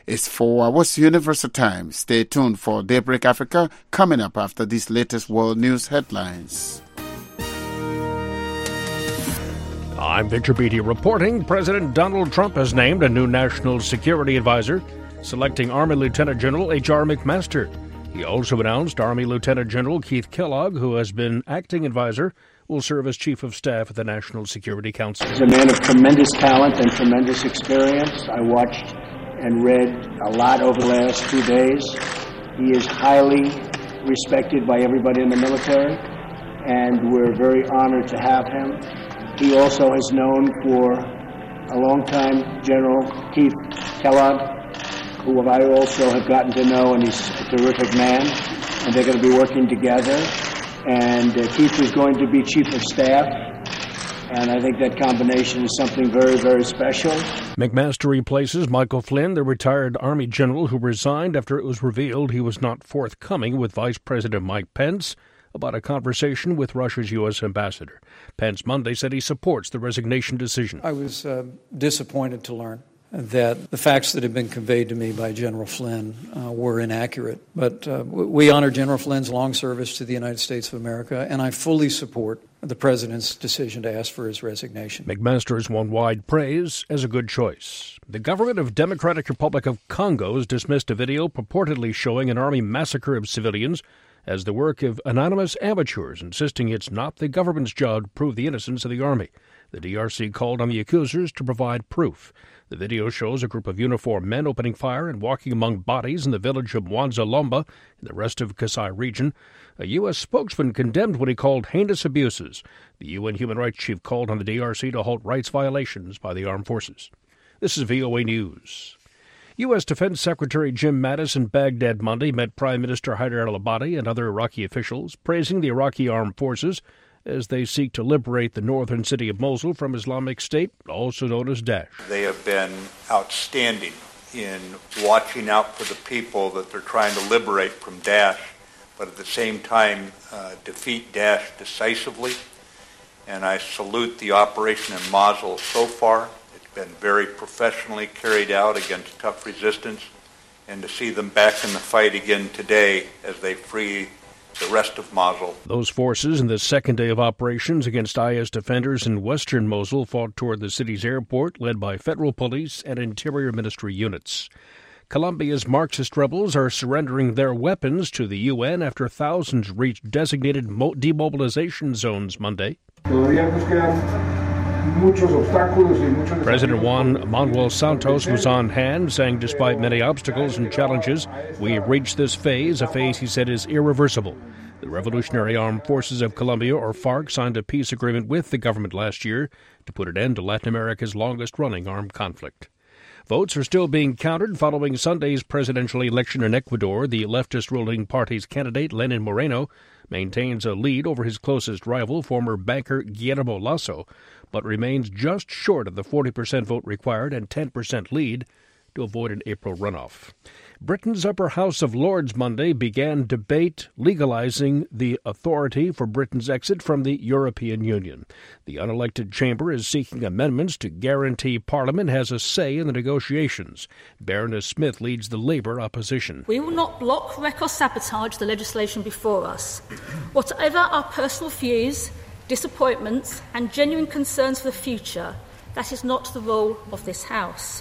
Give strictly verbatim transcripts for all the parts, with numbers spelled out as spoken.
It's four hours Universal Time. Stay tuned for Daybreak Africa coming up after these latest world news headlines. I'm Victor Beattie reporting. President Donald Trump has named a new national security advisor, selecting Army Lieutenant General H R McMaster. He also announced Army Lieutenant General Keith Kellogg, who has been acting advisor, will serve as Chief of Staff at the National Security Council. He's a man of tremendous talent and tremendous experience. I watched and read a lot over the last two days. He is highly respected by everybody in the military, and we're very honored to have him. He also is known for a long time, General Keith Kellogg, who I also have gotten to know, and he's a terrific man, and they're going to be working together. And uh, Keith is going to be Chief of Staff, and I think that combination is something very, very special. McMaster replaces Michael Flynn, the retired Army general who resigned after it was revealed he was not forthcoming with Vice President Mike Pence about a conversation with Russia's U S ambassador. Pence Monday said he supports the resignation decision. I was uh, disappointed to learn that the facts that had been conveyed to me by General Flynn uh, were inaccurate. But uh, we honor General Flynn's long service to the United States of America, and I fully support the President's decision to ask for his resignation. McMaster has won wide praise as a good choice. The government of Democratic Republic of Congo has dismissed a video purportedly showing an army massacre of civilians as the work of anonymous amateurs, insisting it's not the government's job to prove the innocence of the army. The D R C called on the accusers to provide proof. The video shows a group of uniformed men opening fire and walking among bodies in the village of Mwanza Lomba in the rest of Kasai region. A U S spokesman condemned what he called heinous abuses. The U N human rights chief called on the D R C to halt rights violations by the armed forces. This is V O A News. U S Defense Secretary Jim Mattis in Baghdad Monday met Prime Minister Haider al-Abadi and other Iraqi officials, praising the Iraqi armed forces as they seek to liberate the northern city of Mosul from Islamic State, also known as Daesh. They have been outstanding in watching out for the people that they're trying to liberate from Daesh, but at the same time uh, defeat Daesh decisively. And I salute the operation in Mosul so far. It's been very professionally carried out against tough resistance, and to see them back in the fight again today as they free the rest of Mosul. Those forces in the second day of operations against I S defenders in western Mosul fought toward the city's airport, led by federal police and Interior Ministry units. Colombia's Marxist rebels are surrendering their weapons to the U N after thousands reached designated mo- demobilization zones Monday. President Juan Manuel Santos was on hand, saying despite many obstacles and challenges, we have reached this phase, a phase he said is irreversible. The Revolutionary Armed Forces of Colombia, or FARC, signed a peace agreement with the government last year to put an end to Latin America's longest-running armed conflict. Votes are still being counted following Sunday's presidential election in Ecuador. The leftist ruling party's candidate, Lenin Moreno, maintains a lead over his closest rival, former banker Guillermo Lasso, but remains just short of the forty percent vote required and ten percent lead to avoid an April runoff. Britain's upper house of Lords Monday began debate legalizing the authority for Britain's exit from the European Union. The unelected chamber is seeking amendments to guarantee Parliament has a say in the negotiations. Baroness Smith leads the Labour opposition. We will not block, wreck or sabotage the legislation before us. Whatever our personal views, disappointments and genuine concerns for the future, that is not the role of this House.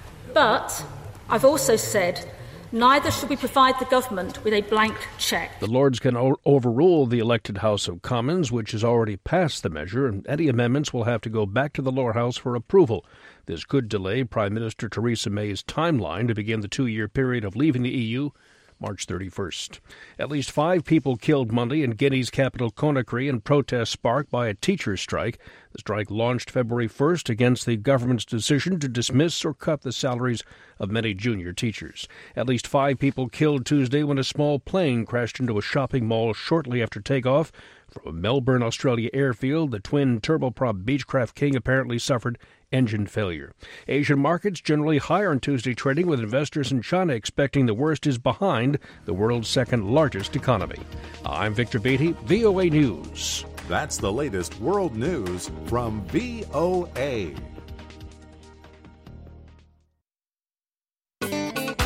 But I've also said neither should we provide the government with a blank cheque. The Lords can o- overrule the elected House of Commons, which has already passed the measure, and any amendments will have to go back to the lower house for approval. This could delay Prime Minister Theresa May's timeline to begin the two-year period of leaving the E U, March thirty-first. At least five people killed Monday in Guinea's capital Conakry in protests sparked by a teachers' strike. The strike launched February first against the government's decision to dismiss or cut the salaries of many junior teachers. At least five people killed Tuesday when a small plane crashed into a shopping mall shortly after takeoff from a Melbourne, Australia airfield. The twin turboprop Beechcraft King apparently suffered engine failure. Asian markets generally higher on Tuesday trading, with investors in China expecting the worst is behind the world's second largest economy. I'm Victor Beattie, V O A News. That's the latest world news from V O A.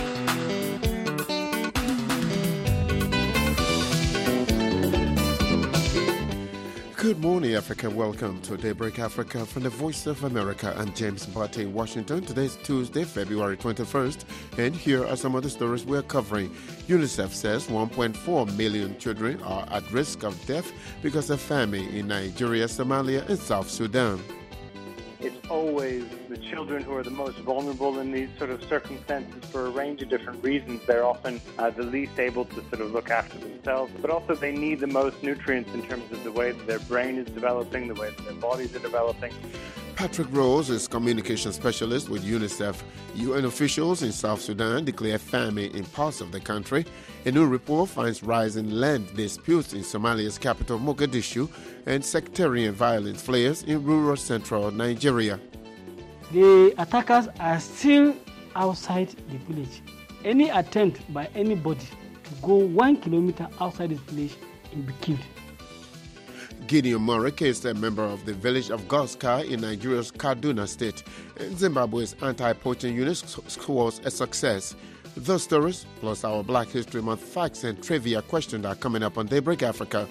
morning, Africa. Welcome to Daybreak Africa from the Voice of America. I'm James Barty in Washington. Today's Tuesday, February twenty-first, and here are some of the stories we're covering. UNICEF says one point four million children are at risk of death because of famine in Nigeria, Somalia, and South Sudan. It's always the children who are the most vulnerable in these sort of circumstances for a range of different reasons. They're often uh, the least able to sort of look after themselves, but also they need the most nutrients in terms of the way that their brain is developing, the way that their bodies are developing. Patrick Rose is communication specialist with UNICEF. U N officials in South Sudan declare famine in parts of the country. A new report finds rising land disputes in Somalia's capital, Mogadishu, and sectarian violence flares in rural central Nigeria. The attackers are still outside the village. Any attempt by anybody to go one kilometer outside the village will be killed. Gideon Murray is a member of the village of Goska in Nigeria's Kaduna state. And Zimbabwe's anti-poaching unit scores a success. Those stories, plus our Black History Month facts and trivia questions are coming up on Daybreak Africa.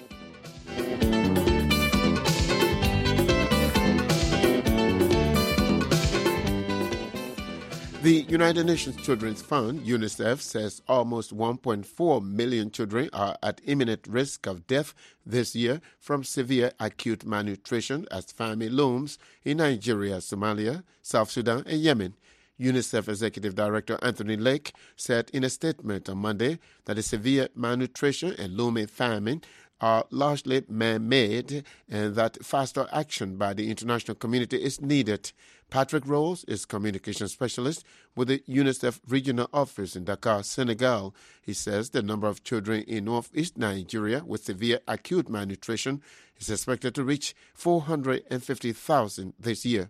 The United Nations Children's Fund, UNICEF, says almost one point four million children are at imminent risk of death this year from severe acute malnutrition as famine looms in Nigeria, Somalia, South Sudan, and Yemen. UNICEF Executive Director Anthony Lake said in a statement on Monday that the severe malnutrition and looming famine are largely man-made and that faster action by the international community is needed. Patrick Rose is communication specialist with the UNICEF regional office in Dakar, Senegal. He says the number of children in northeast Nigeria with severe acute malnutrition is expected to reach four hundred fifty thousand this year.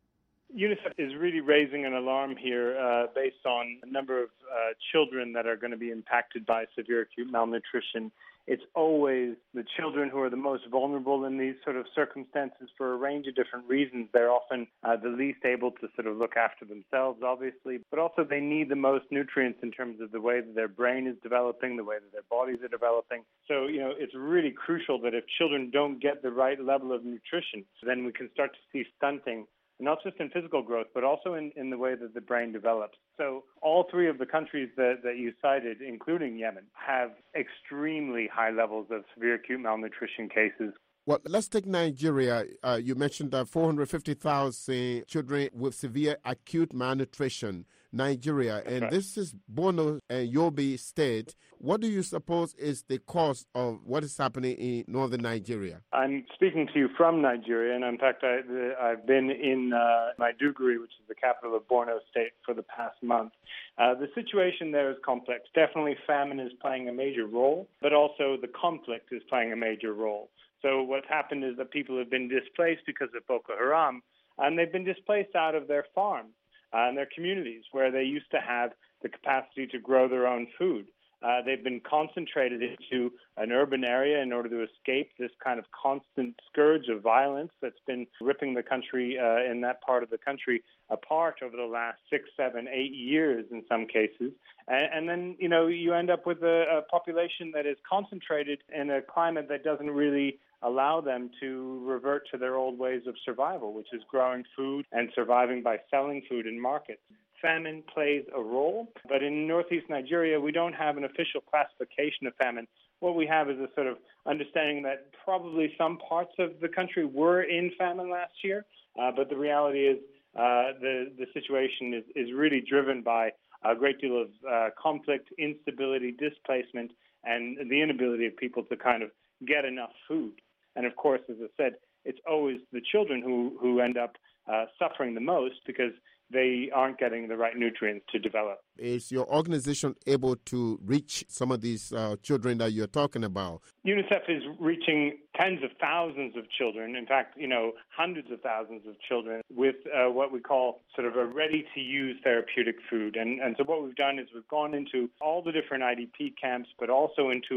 UNICEF is really raising an alarm here uh, based on a number of uh, children that are going to be impacted by severe acute malnutrition. It's always the children who are the most vulnerable in these sort of circumstances for a range of different reasons. They're often uh, the least able to sort of look after themselves, obviously, but also they need the most nutrients in terms of the way that their brain is developing, the way that their bodies are developing. So, you know, it's really crucial that if children don't get the right level of nutrition, then we can start to see stunting, not just in physical growth, but also in, in the way that the brain develops. So all three of the countries that, that you cited, including Yemen, have extremely high levels of severe acute malnutrition cases. Well, let's take Nigeria. Uh, you mentioned that four hundred fifty thousand children with severe acute malnutrition. Nigeria, That's and right. This is Borno and Yobe State. What do you suppose is the cause of what is happening in northern Nigeria? I'm speaking to you from Nigeria, and in fact, I, I've been in uh, Maiduguri, which is the capital of Borno State, for the past month. Uh, the situation there is complex. Definitely famine is playing a major role, but also the conflict is playing a major role. So what's happened is that people have been displaced because of Boko Haram, and they've been displaced out of their farms uh, and their communities where they used to have the capacity to grow their own food. Uh, they've been concentrated into an urban area in order to escape this kind of constant scourge of violence that's been ripping the country uh, in that part of the country apart over the last six, seven, eight years in some cases. And, and then, you know, you end up with a, a population that is concentrated in a climate that doesn't really allow them to revert to their old ways of survival, which is growing food and surviving by selling food in markets. Famine plays a role, but in northeast Nigeria, we don't have an official classification of famine. What we have is a sort of understanding that probably some parts of the country were in famine last year, uh, but the reality is uh, the, the situation is, is really driven by a great deal of uh, conflict, instability, displacement, and the inability of people to kind of get enough food. And of course, as I said, it's always the children who, who end up uh, suffering the most because they aren't getting the right nutrients to develop. Is your organization able to reach some of these uh, children that you're talking about? UNICEF is reaching tens of thousands of children, in fact, you know, hundreds of thousands of children with uh, what we call sort of a ready-to-use therapeutic food. And, and so what we've done is we've gone into all the different I D P camps, but also into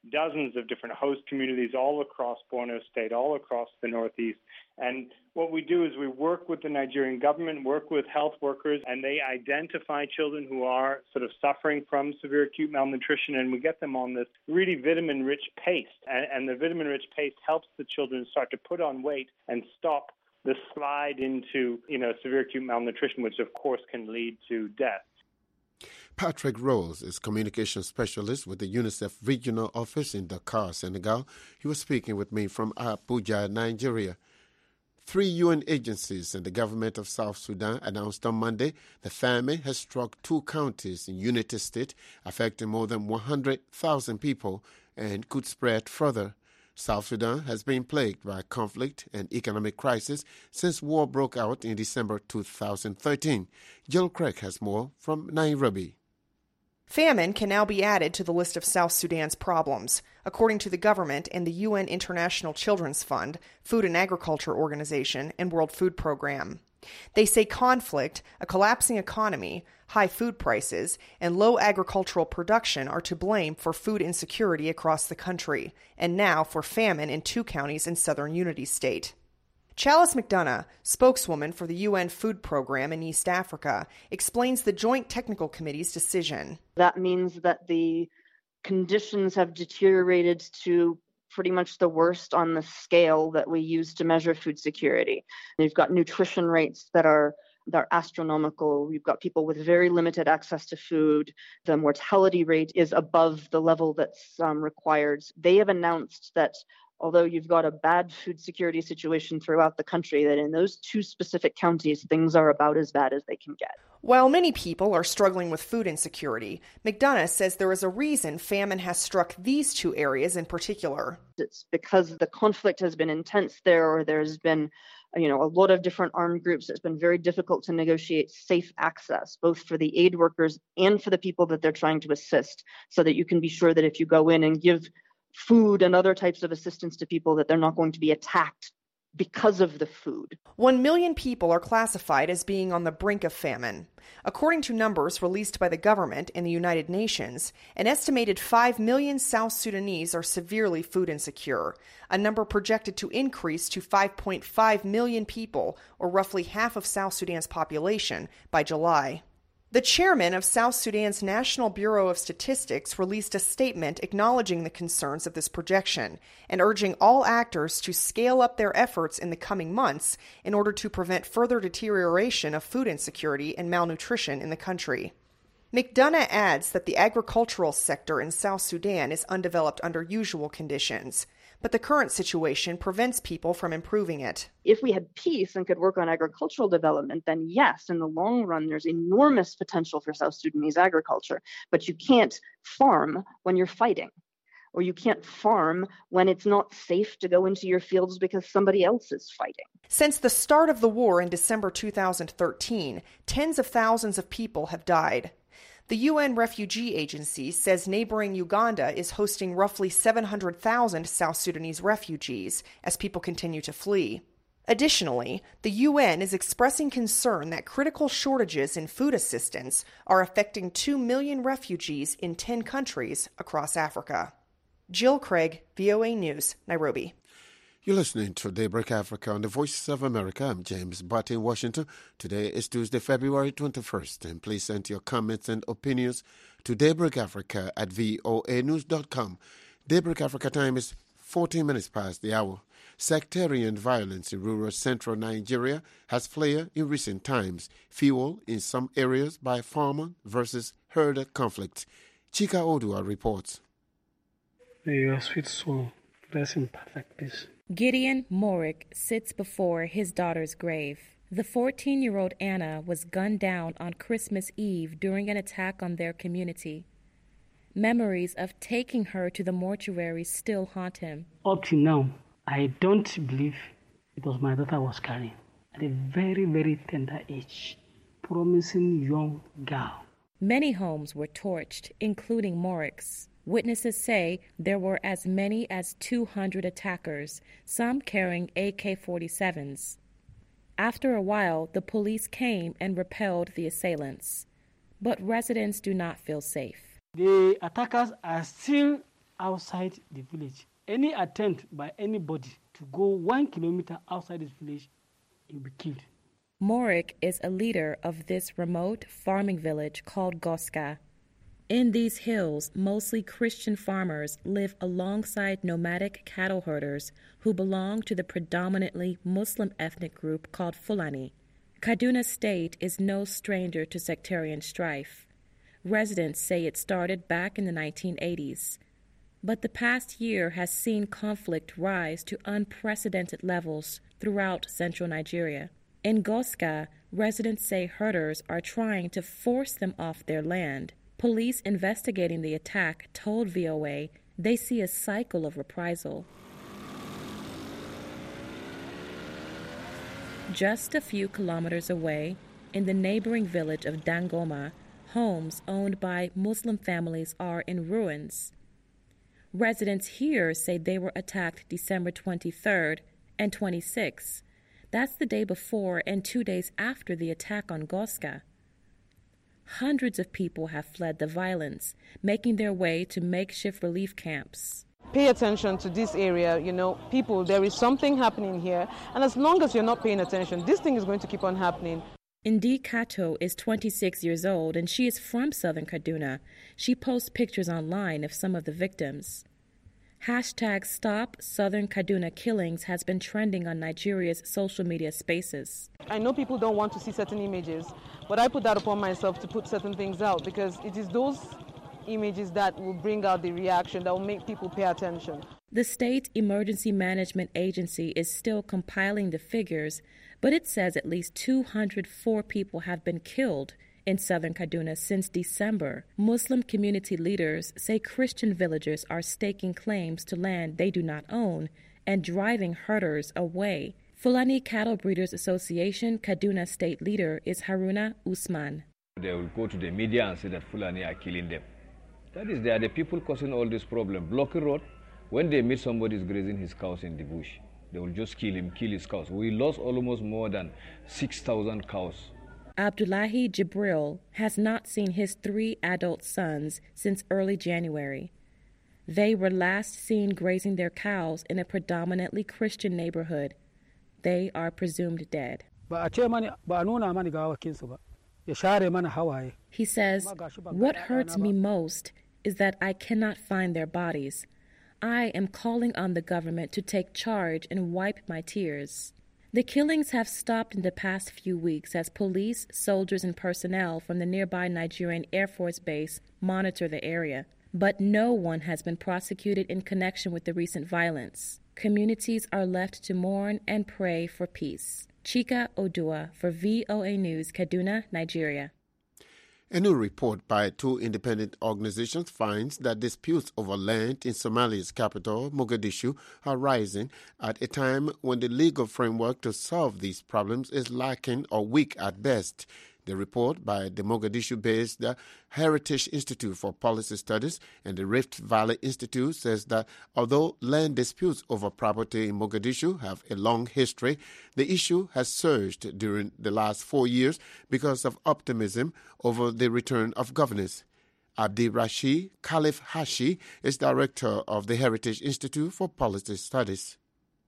dozens of different host communities all across Borno State, all across the Northeast. And what we do is we work with the Nigerian government, work with health workers, and they identify children who are sort of suffering from severe acute malnutrition, and we get them on this really vitamin-rich paste. And, and the vitamin-rich paste helps the children start to put on weight and stop the slide into, you know, severe acute malnutrition, which of course can lead to death. Patrick Rose is communication specialist with the UNICEF regional office in Dakar, Senegal. He was speaking with me from Abuja, Nigeria. Three U N agencies and the government of South Sudan announced on Monday the famine has struck two counties in Unity State, affecting more than one hundred thousand people and could spread further. South Sudan has been plagued by conflict and economic crisis since war broke out in December two thousand thirteen. Jill Craig has more from Nairobi. Famine can now be added to the list of South Sudan's problems, according to the government and the U N International Children's Fund, Food and Agriculture Organization, and World Food Program. They say conflict, a collapsing economy, high food prices, and low agricultural production are to blame for food insecurity across the country, and now for famine in two counties in southern Unity State. Chalice McDonough, spokeswoman for the U N Food Program in East Africa, explains the Joint Technical Committee's decision. That means that the conditions have deteriorated to pretty much the worst on the scale that we use to measure food security. You've got nutrition rates that are that are astronomical. You've got people with very limited access to food. The mortality rate is above the level that's um, required. They have announced that although you've got a bad food security situation throughout the country, that in those two specific counties, things are about as bad as they can get. While many people are struggling with food insecurity, McDonough says there is a reason famine has struck these two areas in particular. It's because the conflict has been intense there, or there's been you know, a lot of different armed groups. It's been very difficult to negotiate safe access, both for the aid workers and for the people that they're trying to assist, so that you can be sure that if you go in and give food and other types of assistance to people, that they're not going to be attacked because of the food. One million people are classified as being on the brink of famine. According to numbers released by the government and the United Nations, an estimated five million South Sudanese are severely food insecure, a number projected to increase to five point five million people, or roughly half of South Sudan's population, by July. The chairman of South Sudan's National Bureau of Statistics released a statement acknowledging the concerns of this projection and urging all actors to scale up their efforts in the coming months in order to prevent further deterioration of food insecurity and malnutrition in the country. McDonough adds that the agricultural sector in South Sudan is undeveloped under usual conditions, but the current situation prevents people from improving it. If we had peace and could work on agricultural development, then yes, in the long run, there's enormous potential for South Sudanese agriculture. But you can't farm when you're fighting, or you can't farm when it's not safe to go into your fields because somebody else is fighting. Since the start of the war in December two thousand thirteen, tens of thousands of people have died. The U N Refugee Agency says neighboring Uganda is hosting roughly seven hundred thousand South Sudanese refugees as people continue to flee. Additionally, the U N is expressing concern that critical shortages in food assistance are affecting two million refugees in ten countries across Africa. Jill Craig, V O A News, Nairobi. You're listening to Daybreak Africa on the Voices of America. I'm James Butt in Washington. Today is Tuesday, February twenty-first, and please send your comments and opinions to daybreakafrica at voa news dot com. Daybreak Africa time is fourteen minutes past the hour. Sectarian violence in rural central Nigeria has flared in recent times, fueled in some areas by farmer versus herder conflict. Chika Odua reports. May your sweet soul rest in perfect peace. Gideon Morick sits before his daughter's grave. The fourteen-year-old Anna was gunned down on Christmas Eve during an attack on their community. Memories of taking her to the mortuary still haunt him. Up to now, I don't believe it was my daughter I was carrying. At a very, very tender age, promising young girl. Many homes were torched, including Morick's. Witnesses say there were as many as two hundred attackers, some carrying A K forty-sevens. After a while, the police came and repelled the assailants. But residents do not feel safe. The attackers are still outside the village. Any attempt by anybody to go one kilometer outside this village, you'll be killed. Morik is a leader of this remote farming village called Goska. In these hills, mostly Christian farmers live alongside nomadic cattle herders who belong to the predominantly Muslim ethnic group called Fulani. Kaduna State is no stranger to sectarian strife. Residents say it started back in the nineteen eighties. But the past year has seen conflict rise to unprecedented levels throughout central Nigeria. In Goska, residents say herders are trying to force them off their land. Police investigating the attack told V O A they see a cycle of reprisal. Just a few kilometers away, in the neighboring village of Dangoma, homes owned by Muslim families are in ruins. Residents here say they were attacked December twenty-third and twenty-sixth. That's the day before and two days after the attack on Goska. Hundreds of people have fled the violence, making their way to makeshift relief camps. Pay attention to this area, you know, people, there is something happening here, and as long as you're not paying attention, this thing is going to keep on happening. Indi Kato is twenty-six years old, and she is from southern Kaduna. She posts pictures online of some of the victims. Hashtag Stop Southern Kaduna Killings has been trending on Nigeria's social media spaces. I know people don't want to see certain images, but I put that upon myself to put certain things out because it is those images that will bring out the reaction, that will make people pay attention. The State Emergency Management Agency is still compiling the figures, but it says at least two hundred four people have been killed in southern Kaduna since December. Muslim community leaders say Christian villagers are staking claims to land they do not own and driving herders away. Fulani Cattle Breeders Association Kaduna State leader is Haruna Usman. They will go to the media and say that Fulani are killing them. That is, they are the people causing all this problem. Blocking road, when they meet somebody is grazing his cows in the bush, they will just kill him, kill his cows. We lost almost more than six thousand cows. Abdullahi Jibril has not seen his three adult sons since early January. They were last seen grazing their cows in a predominantly Christian neighborhood. They are presumed dead. He says, "What hurts me most is that I cannot find their bodies. I am calling on the government to take charge and wipe my tears." The killings have stopped in the past few weeks as police, soldiers, and personnel from the nearby Nigerian Air Force Base monitor the area. But no one has been prosecuted in connection with the recent violence. Communities are left to mourn and pray for peace. Chika Odua for V O A News, Kaduna, Nigeria. A new report by two independent organizations finds that disputes over land in Somalia's capital, Mogadishu, are rising at a time when the legal framework to solve these problems is lacking or weak at best. The report by the Mogadishu-based Heritage Institute for Policy Studies and the Rift Valley Institute says that although land disputes over property in Mogadishu have a long history, the issue has surged during the last four years because of optimism over the return of governance. Abdi Rashid Khalif Hashi is director of the Heritage Institute for Policy Studies.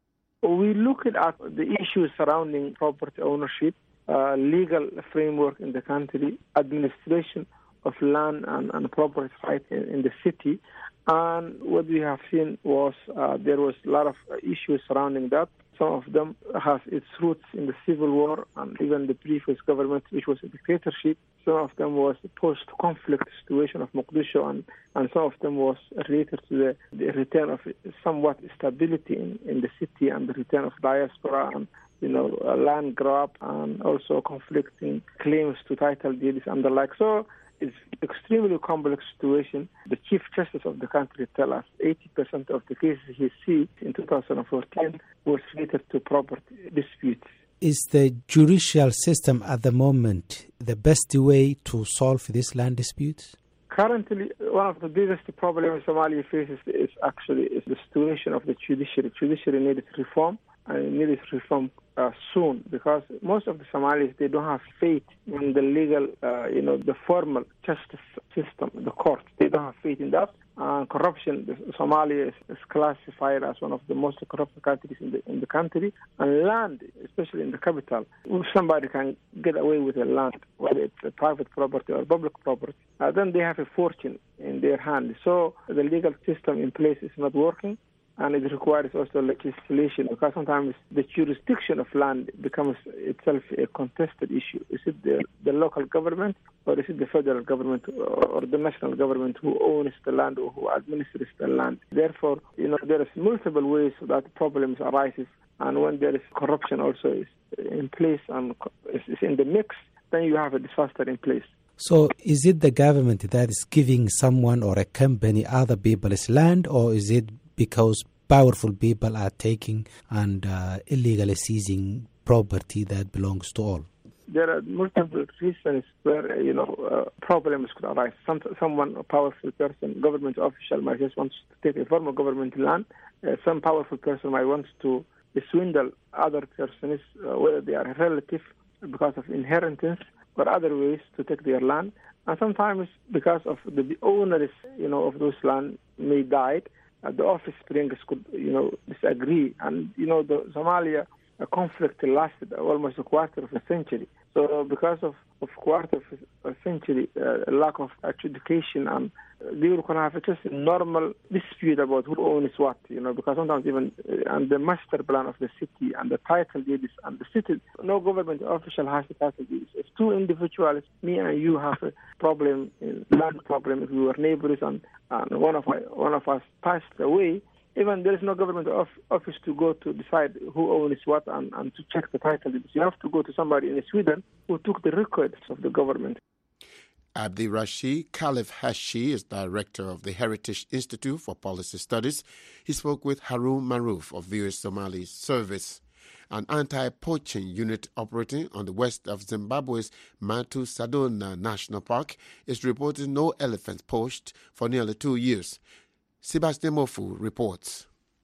We look at the issues surrounding property ownership, Uh, legal framework in the country, administration of land and, and property rights in, in the city. And what we have seen was uh, there was a lot of issues surrounding that. Some of them has its roots in the civil war and even the previous government, which was a dictatorship. Some of them was the post-conflict situation of Mogadishu, and, and some of them was related to the, the return of somewhat stability in, in the city and the return of diaspora and you know, uh, land grab and also conflicting claims to title deeds and the like. So it's extremely complex situation. The Chief Justice of the country tell us eighty percent of the cases he sees in two thousand fourteen was related to property disputes. Is the judicial system at the moment the best way to solve these land disputes? Currently, one of the biggest problems Somalia faces is actually is the situation of the judiciary. Judiciary needs reform, and it needs reform uh, soon, because most of the Somalis, they don't have faith in the legal, uh, you know, the formal justice system, the courts. They don't have faith in that. Uh, corruption, Somalia is, is classified as one of the most corrupt countries in the in the country. And land, especially in the capital, if somebody can get away with the land, whether it's a private property or public property, uh, then they have a fortune in their hand. So the legal system in place is not working, and it requires also legislation, because sometimes the jurisdiction of land becomes itself a contested issue. Is it the, the local government, or is it the federal government or the national government who owns the land or who administers the land? Therefore, you know, there is multiple ways that problems arises, and when there is corruption also is in place and is in the mix, then you have a disaster in place. So is it the government that is giving someone or a company other people's land, or is it because powerful people are taking and uh, illegally seizing property that belongs to all? There are multiple reasons where, you know, uh, problems could arise. Some, someone, a powerful person, government official might just want to take a former government land. Uh, some powerful person might want to swindle other persons, uh, whether they are a relative because of inheritance or other ways to take their land. And sometimes because of the, the owners, you know, of those land may die. Uh, the offspring could, you know, disagree. And, you know, the Somalia uh, conflict lasted almost a quarter of a century. So because of, of quarter of a century, uh, lack of adjudication, and uh, they will have just a normal dispute about who owns what, you know, because sometimes even uh, and the master plan of the city and the title deeds and the city, no government official has the title deeds. If two individuals, me and you, have a problem, land problem, if we were neighbors and, and one of my, one of us passed away, even there is no government of, office to go to decide who owns what and, and to check the title deeds. You have to go to somebody in Sweden who took the records of the government. Abdi Rashid Khalif Hashi is director of the Heritage Institute for Policy Studies. He spoke with Harun Maruf of V O A Somali Service. An anti-poaching unit operating on the west of Zimbabwe's Matu-Sadona National Park is reporting no elephants poached for nearly two years. Sebastian Mofu reports.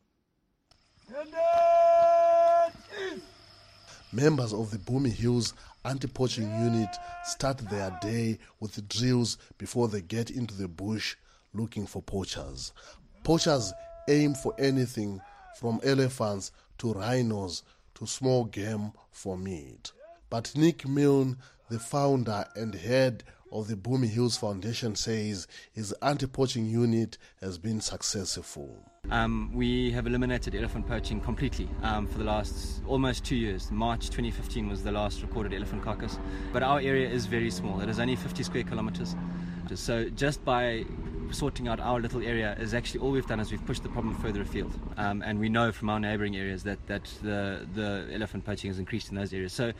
Members of the Bumi Hills anti-poaching unit start their day with drills before they get into the bush looking for poachers. Poachers aim for anything from elephants to rhinos to small game for meat. But Nick Milne, the founder and head of the Bumi Hills Foundation, says his anti-poaching unit has been successful. Um, we have eliminated elephant poaching completely um, for the last almost two years. March twenty fifteen was the last recorded elephant carcass. But our area is very small. It is only fifty square kilometers. So just by sorting out our little area is actually all we've done is we've pushed the problem further afield. Um, and we know from our neighboring areas that, that the, the elephant poaching has increased in those areas. So,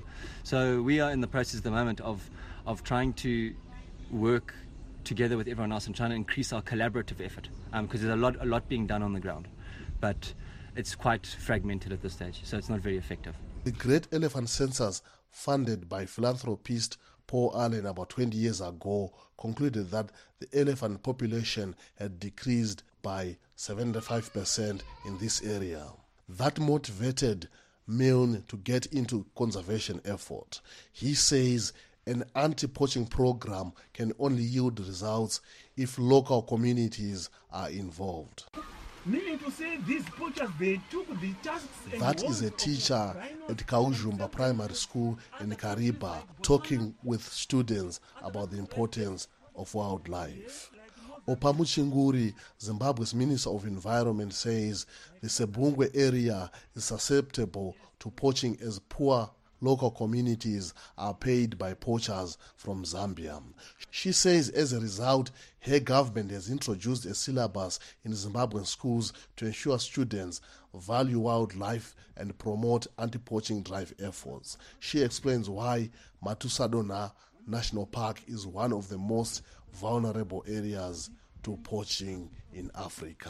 so we are in the process at the moment of of trying to work together with everyone else and trying to increase our collaborative effort, because um, there's a lot, a lot being done on the ground, but it's quite fragmented at this stage, so it's not very effective. The Great Elephant Census, funded by philanthropist Paul Allen about twenty years ago, concluded that the elephant population had decreased by seventy-five percent in this area. That motivated Milne to get into conservation effort. He says an anti-poaching program can only yield results if local communities are involved. Meaning to say these poachers, they took the tasks. That is a teacher at Kaujumba Primary School in Kariba talking with students about the importance of wildlife. Opamuchinguri, Zimbabwe's Minister of Environment, says the Sebungwe area is susceptible to poaching as poor local communities are paid by poachers from Zambia. She says as a result, her government has introduced a syllabus in Zimbabwean schools to ensure students value wildlife and promote anti-poaching drive efforts. She explains why Matu-Sadona National Park is one of the most vulnerable areas to poaching in Africa.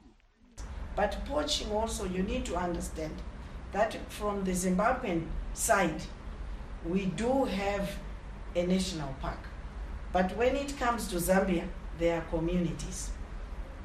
But poaching also, you need to understand that from the Zimbabwean side, we do have a national park. But when it comes to Zambia, there are communities.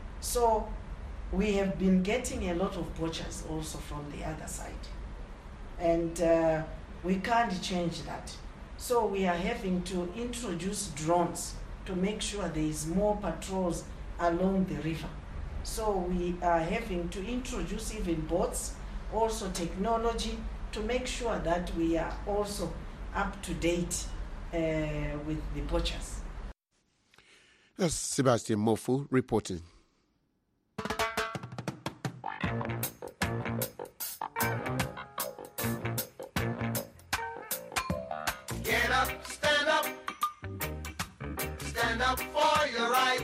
So we have been getting a lot of poachers also from the other side. and uh, we can't change that. So we are having to introduce drones to make sure there is more patrols along the river. So we are having to introduce even boats, also technology, to make sure that we are also up to date uh, with the poachers. That's Sebastian Mofu reporting. Get up, stand up, stand up for your right.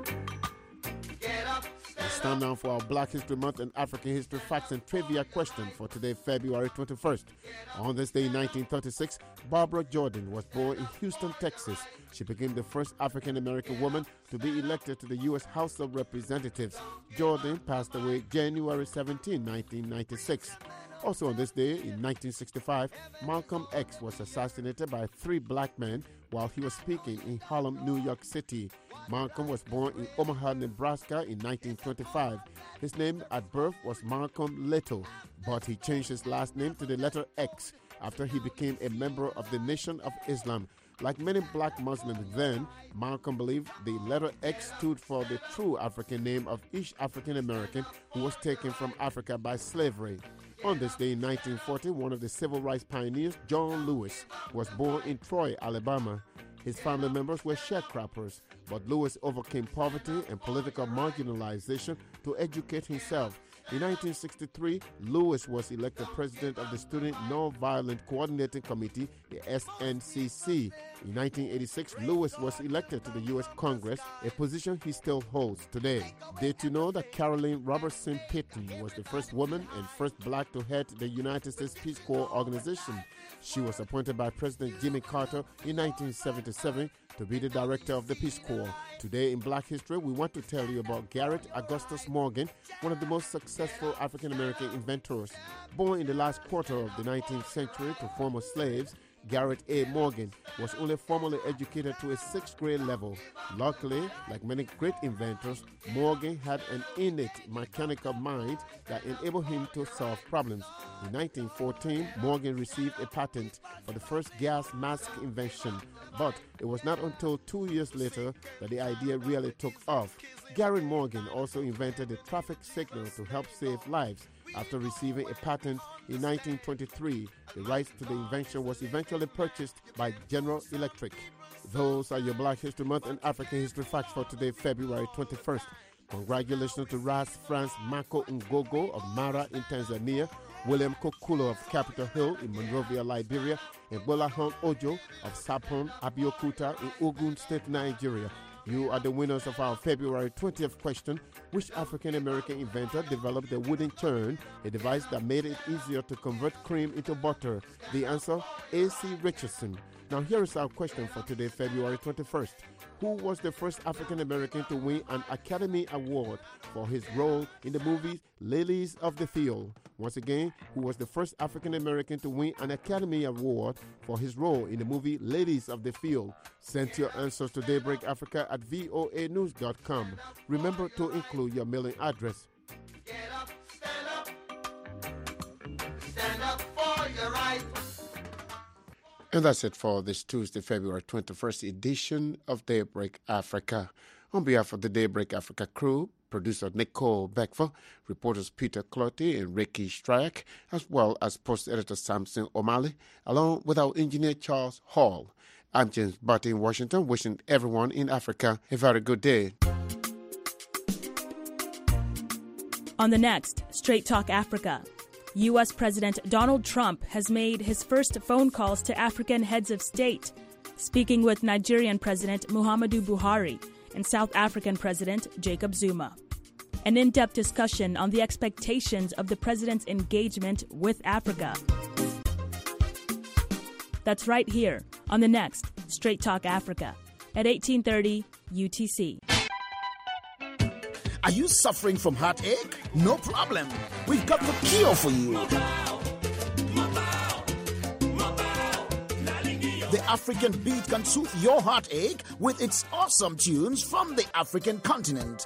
Get up, stand It's time now for our Black History Month and African History Facts and Trivia question for today, February twenty-first. On this day in nineteen thirty-six, Barbara Jordan was born in Houston, Texas. She became the first African-American woman to be elected to the U S House of Representatives. Jordan passed away January seventeenth, nineteen ninety-six. Also on this day in nineteen sixty-five, Malcolm X was assassinated by three black men while he was speaking in Harlem, New York City. Malcolm was born in Omaha, Nebraska in nineteen twenty-five. His name at birth was Malcolm Little, but he changed his last name to the letter X after he became a member of the Nation of Islam. Like many black Muslims then, Malcolm believed the letter X stood for the true African name of each African American who was taken from Africa by slavery. On this day in nineteen forty, one of the civil rights pioneers, John Lewis, was born in Troy, Alabama. His family members were sharecroppers, but Lewis overcame poverty and political marginalization to educate himself. In nineteen sixty-three, Lewis was elected president of the Student Nonviolent Coordinating Committee, the S N C C. In nineteen eighty-six, Lewis was elected to the U S Congress, a position he still holds today. Did you know that Carolyn Robertson Payton was the first woman and first black to head the United States Peace Corps organization? She was appointed by President Jimmy Carter in nineteen seventy-seven to be the director of the Peace Corps. Today in Black History, we want to tell you about Garrett Augustus Morgan, one of the most successful African-American inventors. Born in the last quarter of the nineteenth century to former slaves, Garrett A. Morgan was only formally educated to a sixth grade level. Luckily, like many great inventors, Morgan had an innate mechanical mind that enabled him to solve problems. In nineteen fourteen, Morgan received a patent for the first gas mask invention, but it was not until two years later that the idea really took off. Garrett Morgan also invented the traffic signal to help save lives. After receiving a patent in nineteen twenty-three, the rights to the invention was eventually purchased by General Electric. Those are your Black History Month and African History Facts for today, February twenty-first. Congratulations to Ras France Mako Ngogo of Mara in Tanzania, William Kokulo of Capitol Hill in Monrovia, Liberia, and Bolahan Ojo of Sapon, Abeokuta in Ogun State, Nigeria. You are the winners of our February twentieth question. Which African-American inventor developed the wooden churn, a device that made it easier to convert cream into butter? The answer, A C Richardson. Now here is our question for today, February twenty-first. Who was the first African-American to win an Academy Award for his role in the movie Lilies of the Field? Once again, who was the first African-American to win an Academy Award for his role in the movie Ladies of the Field? Send your answers to Daybreak Africa at voa news dot com. Remember to include your mailing address. Get up, stand up, stand up for your right. And that's it for this Tuesday, February twenty-first edition of Daybreak Africa. On behalf of the Daybreak Africa crew, producer Nicole Beckfer, reporters Peter Clotty and Ricky Stryak, as well as post editor Samson O'Malley, along with our engineer Charles Hall. I'm James Barty in Washington, wishing everyone in Africa a very good day. On the next Straight Talk Africa, U S. President Donald Trump has made his first phone calls to African heads of state, speaking with Nigerian President Muhammadu Buhari and South African President Jacob Zuma. An in-depth discussion on the expectations of the president's engagement with Africa. That's right here on the next Straight Talk Africa at eighteen thirty U T C. Are you suffering from heartache? No problem. We've got the cure for you. The African beat can soothe your heartache with its awesome tunes from the African continent.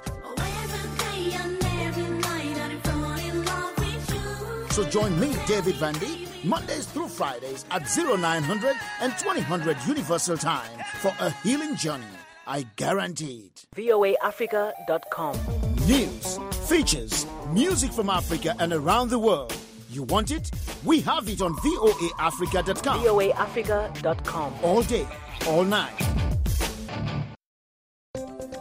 So join me, David Vandy, Mondays through Fridays at oh nine hundred and twenty hundred Universal Time for a healing journey. I guarantee it. V O A Africa dot com. News, features, music from Africa and around the world. You want it? We have it on V O A Africa dot com. V O A Africa dot com. All day, all night.